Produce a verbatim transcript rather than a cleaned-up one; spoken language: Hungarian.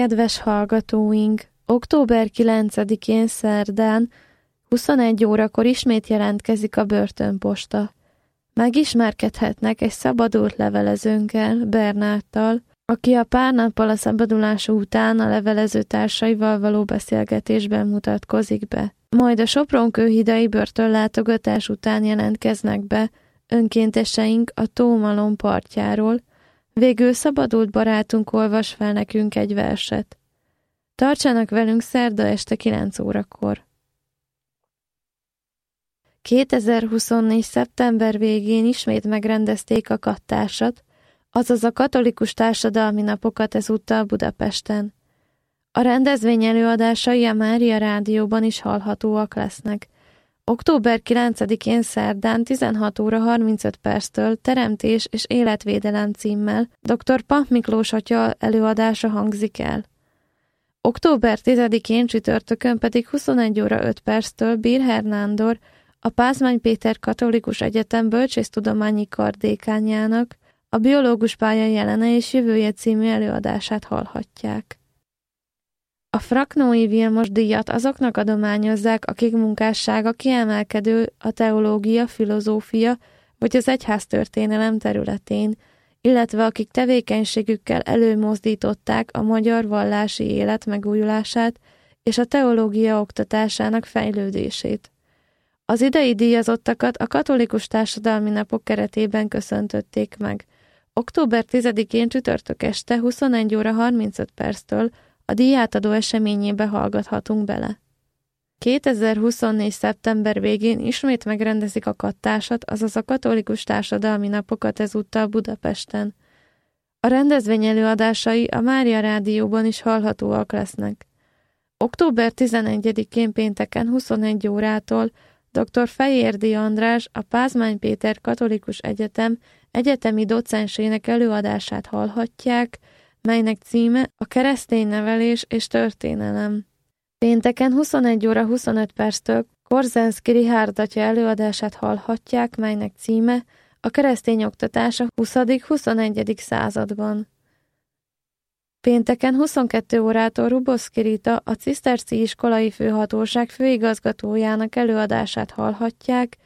kedves hallgatóink! október kilencedikén szerdán huszonegy órakor ismét jelentkezik a börtönposta. Megismerkedhetnek egy szabadult levelezőnkkel, Bernáttal, aki a pár nappal a szabadulása után a levelező társaival való beszélgetésben mutatkozik be. Majd a Sopron-kőhidai börtönlátogatás után jelentkeznek be önkénteseink a Tómalom partjáról, végül szabadult barátunk olvas fel nekünk egy verset. Tartsanak velünk szerda este kilenc órakor. kétezer-huszonnégy. szeptember végén ismét megrendezték a kattársat, azaz a katolikus társadalmi napokat ezúttal Budapesten. A rendezvény előadásai a Mária Rádióban is hallhatóak lesznek. október kilencedikén szerdán tizenhat óra harmincöt perctől Teremtés és életvédelem címmel dr. Pap Miklós atya előadása hangzik el. október tizedikén csütörtökön pedig huszonegy óra öt perctől Birher Nándor, a Pázmány Péter Katolikus Egyetem bölcsésztudományi kardékányának a biológus pálya jelene és jövője című előadását hallhatják. A Fraknói Vilmos díjat azoknak adományozzák, akik munkássága kiemelkedő a teológia, filozófia vagy az egyháztörténelem területén, illetve akik tevékenységükkel előmozdították a magyar vallási élet megújulását és a teológia oktatásának fejlődését. Az idei díjazottakat a katolikus társadalmi napok keretében köszöntötték meg. október tizedikén csütörtök este huszonegy óra harmincöt perctől a díjátadó eseményébe hallgathatunk bele. kétezer-huszonnégy. szeptember végén ismét megrendezik a kattársat, azaz a katolikus társadalmi napokat ezúttal Budapesten. A rendezvény előadásai a Mária Rádióban is hallhatóak lesznek. október tizenegyedikén pénteken huszonegy órától dr. Fejérdi András, a Pázmány Péter Katolikus Egyetem egyetemi docensének előadását hallhatják, melynek címe a keresztény nevelés és történelem. Pénteken huszonegy óra huszonöt perctől Korzenszky Richárd atya előadását hallhatják, melynek címe a keresztény oktatás a huszadik-huszonegyedik században. Pénteken huszonkettő órától Ruboszki Rita, a Ciszterci Iskolai Főhatóság főigazgatójának előadását hallhatják,